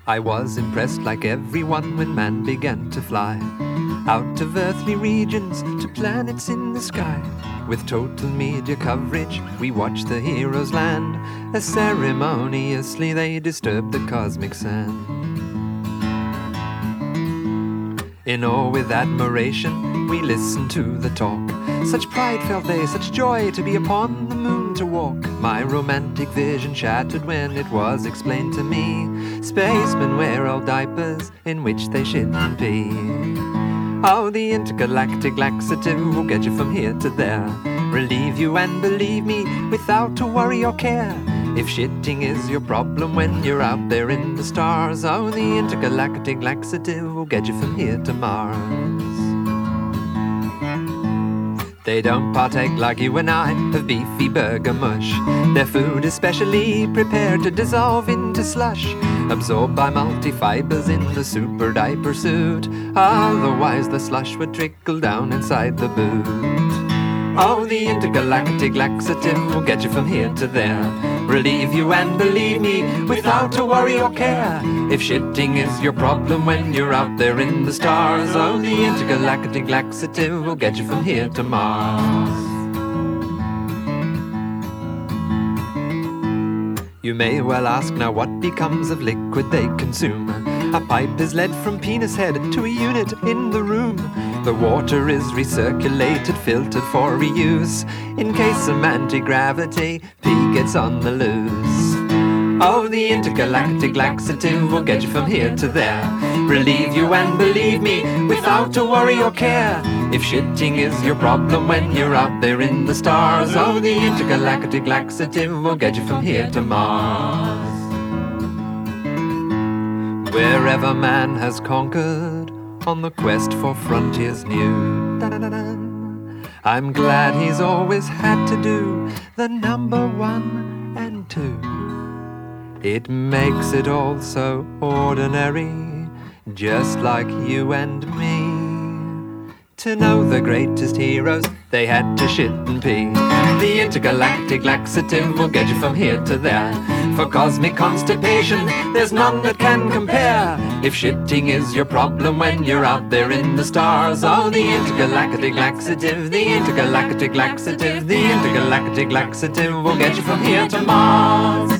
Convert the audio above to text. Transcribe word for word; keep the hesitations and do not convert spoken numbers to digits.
I was impressed like everyone when man began to fly out of earthly regions to planets in the sky. With total media coverage, we watched the heroes land as ceremoniously they disturbed the cosmic sand. In awe with admiration, we listened to the talk. Such pride felt they, such joy to be upon the moon to walk. My romantic vision shattered when it was explained to me spacemen wear old diapers in which they shit and pee. Oh, the intergalactic laxative will get you from here to there, relieve you and believe me without a worry or care. If shitting is your problem when you're out there in the stars, oh, the intergalactic laxative will get you from here to Mars. They don't partake like you and I of beefy burger mush. Their food is specially prepared to dissolve into slush, absorbed by multi-fibers in the super diaper suit. Otherwise the slush would trickle down inside the boot. Oh, the intergalactic laxative will get you from here to there, relieve you and believe me without a worry or care. If shitting is your problem when you're out there in the stars, oh, the intergalactic laxative will get you from here to Mars. You may well ask now what becomes of liquid they consume. A pipe is led from penis head to a unit in the room. The water is recirculated, filtered for reuse, in case some anti-gravity pee gets on the loose. Oh, the intergalactic laxative will get you from here to there, relieve you and believe me without a worry or care. If shitting is your problem when you're out there in the stars, oh, the intergalactic laxative will get you from here to Mars. Wherever man has conquered on the quest for frontiers new, da-da-da-da, I'm glad he's always had to do the number one and two. It makes it all so ordinary, just like you and me, to know the greatest heroes, they had to shit and pee. The intergalactic laxative will get you from here to there. For cosmic constipation, there's none that can compare. If shitting is your problem when you're out there in the stars, oh, the intergalactic laxative, the intergalactic laxative, the intergalactic laxative will get you from here to Mars.